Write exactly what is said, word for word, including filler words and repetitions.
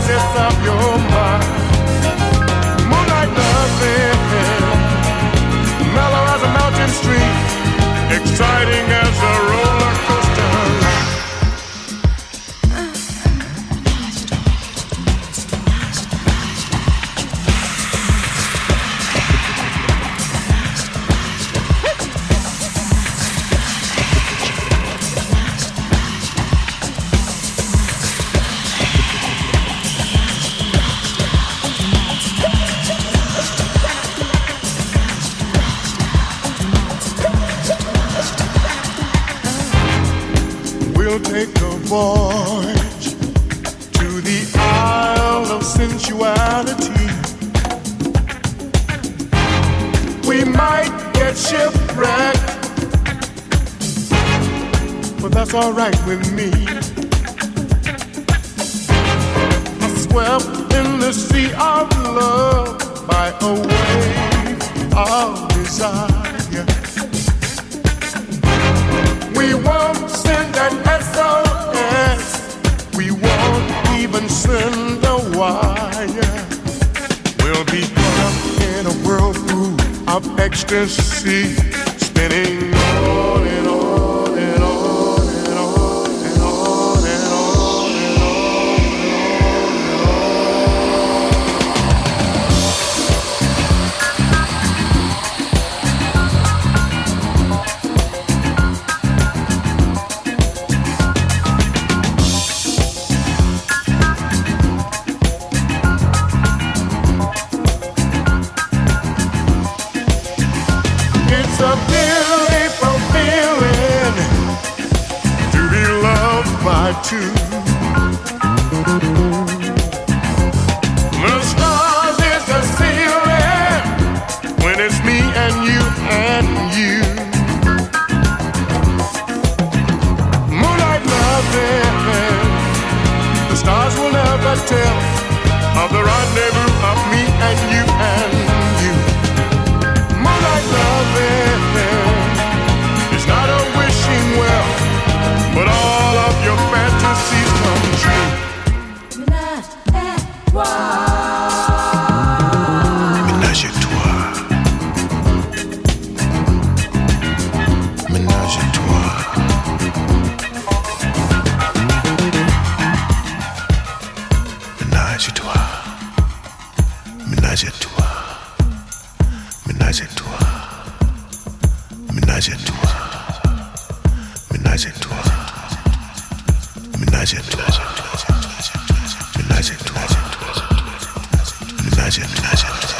possess of your mind. Moonlight loving, mellow as a mountain stream, exciting as a roller coaster ride. We'll take a voyage to the Isle of Sensuality. We might get shipwrecked, but that's alright with me. Swept in the sea of love by a wave of desire. We won't send an S O S, we won't even send a wire. We'll be caught up in a whirlpool of ecstasy, spinning on and on and on and on and on and on and on and It's a beautiful feeling to be loved by two. The stars is the ceiling when it's me and you and you. Moonlight loving, the stars will never tell of the rendezvous of me and you and you. Moonlight loving is not a wishing well, but all of your fantasies come true. Ménage à toi. Ménage à toi. Ménage à toi. Ménage à toi. Ménage à toi. Ménage à toi. Ménage à toi. Ménage à toi. Ménage à toi. Ménage à toi. Ménage à toi.